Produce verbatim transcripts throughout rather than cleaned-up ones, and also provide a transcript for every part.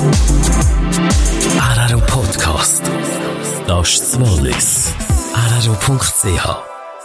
R R O Podcast. Das ist das Wallis. R R O Punkt C H.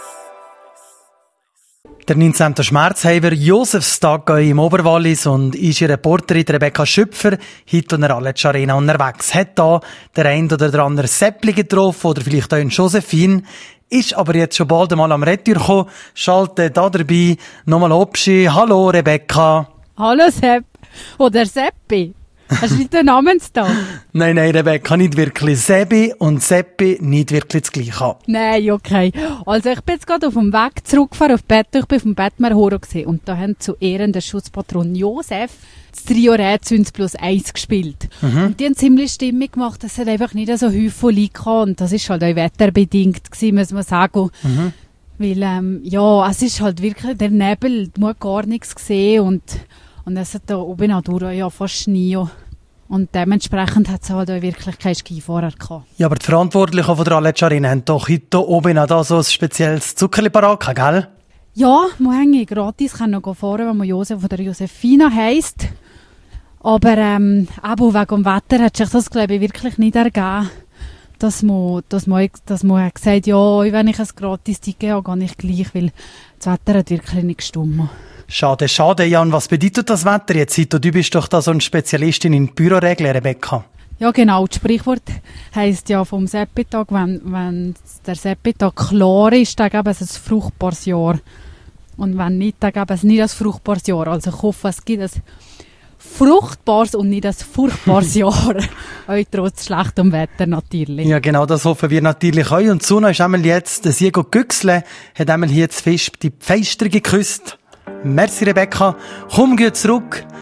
Der neunzehnten März haben wir Josefstag im Oberwallis und ist ihre Reporterin Rebecca Schüpfer heute in der Aletsch Arena unterwegs. Hat da der ein oder der andere Seppli getroffen oder vielleicht auch in Josephine. Ist aber jetzt schon bald einmal am Retour gekommen. Schalte da dabei nochmal Obschi. Hallo Rebecca. Hallo Sepp. Oder Seppi. Hast du nicht den Namenstag? Nein, nein, Rebecca, nicht wirklich. Sebi und Seppi nicht wirklich das Gleiche. Nein, okay. Also ich bin jetzt gerade auf dem Weg zurückgefahren auf Bett. Ich bin auf dem Bettmerhoro gesehen und da haben zu Ehren der Schutzpatron Josef das Trio Rätsüns plus eins gespielt. Mhm. Und die haben ziemlich Stimmung gemacht. Es hat einfach nicht so häufig Leute gehabt und das ist halt auch wetterbedingt gewesen, muss man sagen. Mhm. Weil, ähm, ja, es ist halt wirklich der Nebel, man hat gar nichts gesehen und Und es hat da oben auch durch, ja, fast Schnee. Und dementsprechend hat es halt auch wirklich kein Skifahrer gehabt. Ja, aber die Verantwortlichen von der Aletsch Arena haben doch heute oben auch da so ein spezielles Zuckerli parat gehabt, gell? Ja, man kann gratis noch fahren, wenn man Josef oder Josefina heisst. Aber ähm, aber wegen dem Wetter hat sich das, glaube ich, wirklich nicht ergeben, dass man, dass man, dass man gesagt hat, ja, wenn ich ein Gratis-Ticket habe, gehe ich gleich, weil das Wetter hat wirklich nicht gestimmt. Schade, schade. Jan, was bedeutet das Wetter jetzt? Du bist doch da so eine Spezialistin in Büroregeln, Rebecca. Ja, genau. Das Sprichwort heisst ja vom Seppitag, wenn, wenn der Seppitag klar ist, dann geben es ein fruchtbares Jahr. Und wenn nicht, dann geben es nicht ein fruchtbares Jahr. Also ich hoffe, es gibt ein fruchtbares und nicht ein furchtbares Jahr. Auch trotz schlechtem Wetter natürlich. Ja, genau, das hoffen wir natürlich auch. Und Suna ist einmal jetzt, der Siego Güchsle hat einmal hier zu fest die Pfeister geküsst. Merci Rebecca, komm gut zurück.